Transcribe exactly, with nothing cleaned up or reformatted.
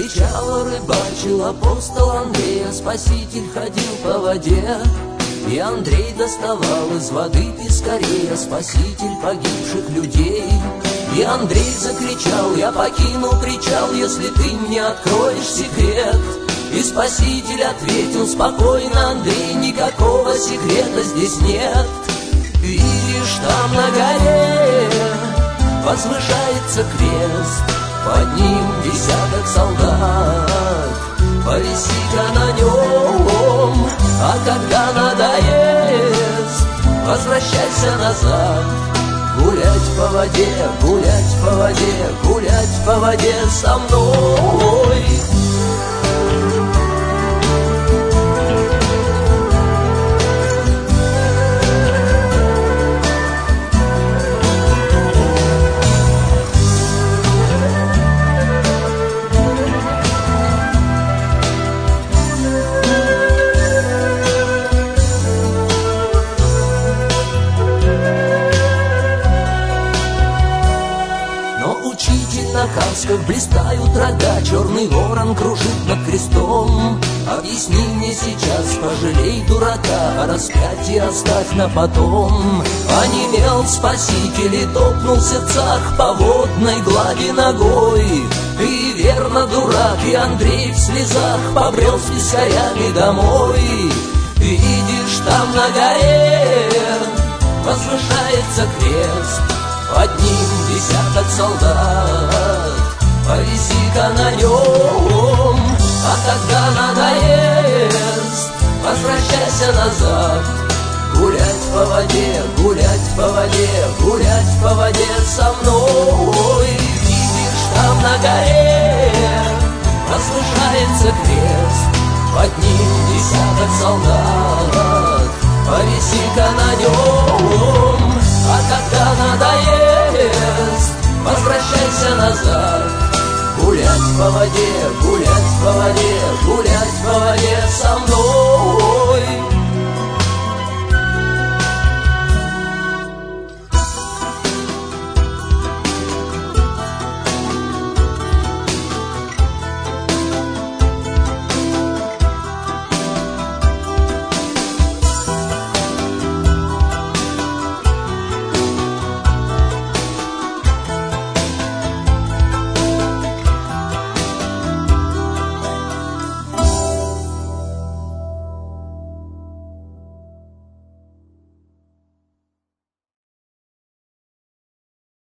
кричал, рыбачил апостол Андрей, а Спаситель ходил по воде. И Андрей доставал из воды пескарей, а Спаситель погибших людей. И Андрей закричал: я покину причал, если ты мне откроешь секрет. И Спаситель ответил спокойно: Андрей, никакого секрета здесь нет. Видишь, там на горе возвышается крест, под ним десяток солдат, повиси-ка на нем, а когда надоест, возвращайся назад. Гулять по воде, гулять по воде, гулять по воде со мной. На касках блистают рога, черный ворон кружит над крестом. Объясни мне сейчас, пожалей дурака, а распятие оставь на потом. Онемел Спаситель и топнул в сердцах по водной глади ногой. И верно, дурак, и Андрей в слезах побрел с пескарями домой. Видишь, там на горе возвышается крест, под ним десяток солдат, повиси-ка на нем, а когда надоест, возвращайся назад. Гулять по воде, гулять по воде, гулять по воде со мной. Видишь, там на горе возвышается крест, под ним десяток солдат, повиси-ка на нем, а когда надоест, возвращайся назад. Гулять по воде, гулять по воде, гулять по воде со мной.